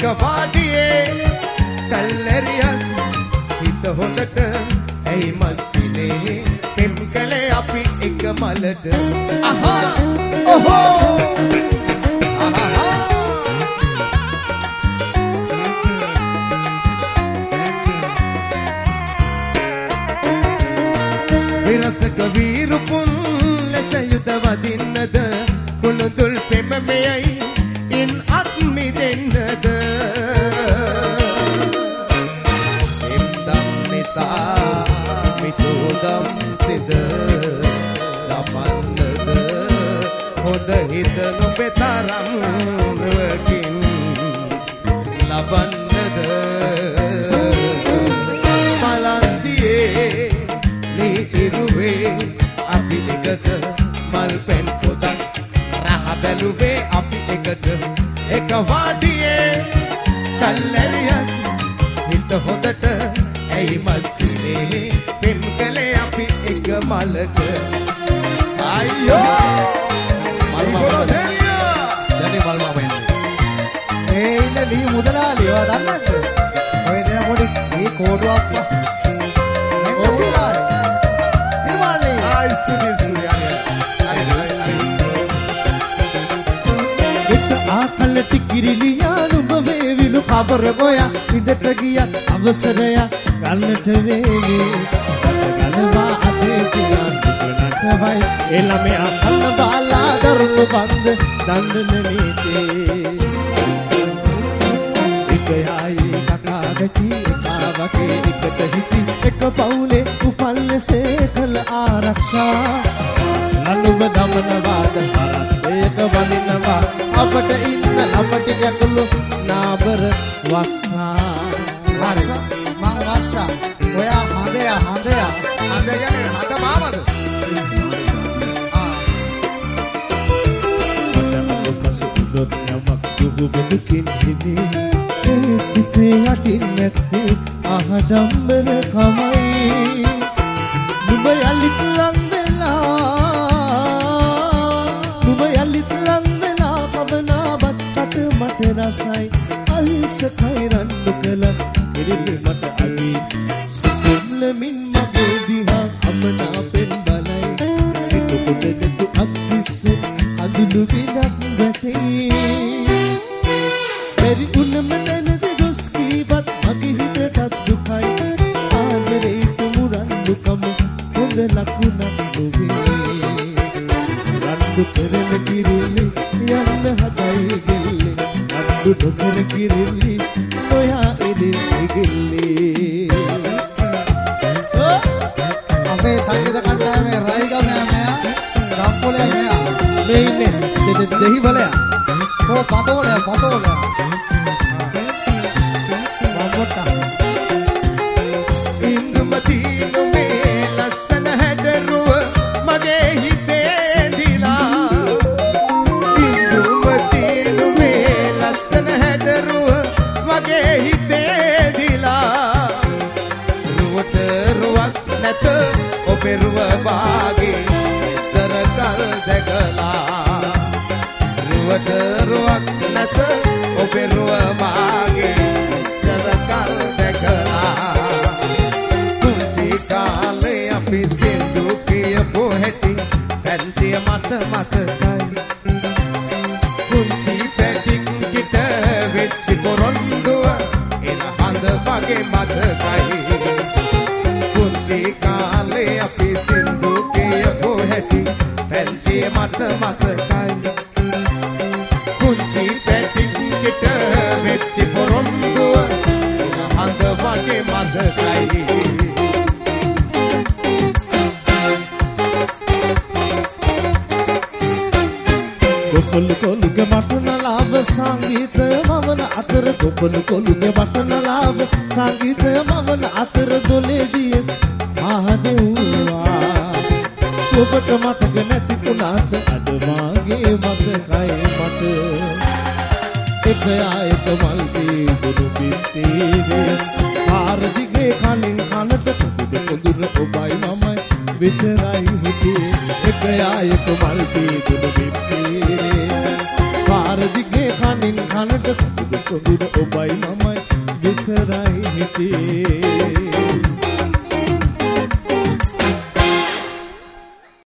වාඩියේ කල්ලරියක් හිත හොඳට ඇයි මස්සිනේ පෙම් කළේ අපි එක මලට අහා ඔහෝ විරසක වීරුපුන් ලෙස යුද වදින්නද කුළුදුල් පෙමෙයයි ඉන් අත්මි දෙන්නද එම්දම් නිසා මිතුදම් සිද දමන්නද හොඳ හිත නොපෙතරම් නුවකින් ලබන්නද මලන්තියේ ඉරුවේ අපි එකට මල් පෙන් පොතක් රහ බැලුවේ අපි එකට එක වාඩියේ කල්ලරියක් හිත හොඳට ඇයි මස්සිනේ පෙම් කළේ අපි එක මලක අයියෝ මල්මා දැනේ මල්මා වෙන්නේ මේ ඉන්න ලී මුදලාලි ඔයා දන්නද ඔය දෙන පොඩි මේ කෝඩුවක් ආකල්ලටි කිරිලියා නුඹ වේවිලු කබර ගෝයා ඉදට ගියත් අවසරයක් ගන්නට වේවි ගලවා අතේ තියන් දුකනට වයි එළමේ අකල්ල බාලා දරුණු බන්ද දන්නන නීතේ එකයයි කකාගටි එකාවකේ එකට හිටි එක පවුලේ උපල්ලසේ කළ ආරක්ෂා සලනුව දමන වාද හරත් වනිනවා අපට ඉන්න අපට ගැටලු නාබර වස්සා හරි මම වස්සා ඔයා හඳයා හඳ කියන්නේ හඳ මාමද මට පසුදුත් යමක් දුබු බඳුකින් හිදී ඒ තිපේ යටින් නැත්තේ අහඩම්බර කමයි නුඹ යලිත් ලං මට රසයි අහිංසකයි රණ්ඩු කළ කිරිලි මට අගී සුසුම්ලමින් මගේ දිහා අමනාපෙන් බලයි හිතුකොට දෙතු අත්තිස්සේ අදුළු විදක් වැටේ බැරි උනම දැනද දොස් කීවත් මගේ හිතටත් දුකයි ආදරේට මුරණ්ඩුකම හොඳ ලකුණක් නොවේ රණ්ඩු කරන කිරිලි යන්න හදයි ගෙල්ලේ අඩු නොකර කිරිලි නොයා එදින් ඉගිල්ලේ අපේ සංගීත කණ්ඩායමේ රයිගම මෙයා රම්පොලේ මෙයා මේ ඉන්නේ දෙහි බලයා කො පතෝලේ රම්පොට්ටා ඉන්දුමති නුඹේ ලස්සන හැඩරුව මගේ හිතේ දිලා ඉන්දුමති නුඹේ ලස්සන හැඩරුව මගේ හිතේ දිලා රුවට රුවක් නැත ඔබේ රුව වාගේ එතර කල් දැකලා රුවට රුවක් නැත ඔබේ රුව වාගේ එතර කල් දැකලා කාලේ අපි සින්දු කියපු හැටි පැන්තිය මත මතකයි කුංචි පැටික් කිට වෙච්චි පොරොන්දුව එන හඳ වගේ මතකයි කුංචි කාලේ අපි සින්දු කියපු හැටි පැන්තිය මත මතකයි කුංචි පැටික් කිට වෙච්චි පොරොන්දුව එන හඳ වගේ මතකයි කොළු කොළුගේ මටන ලාභ සංගීතය මවන අතර කොළු කොළුගේ මටන ලාභ සංගීතය මවන අතර දොලේදී ආදෙව්වා ඔබට මතක නැති වුණාද අද මාගේ මතකයි මට එක ආයත මල් දීපු පිටියේ පාර දිගේ කලින් කනට කුඩ පොදුර ඔබයි මමයි විතරයි හිටියේ එක ආයත මල් දීපු පිටියේ පාර පාර දිගේ කනින් කනට කුඩු කුඩු ඔබයි මමයි විතරයි හිටියේ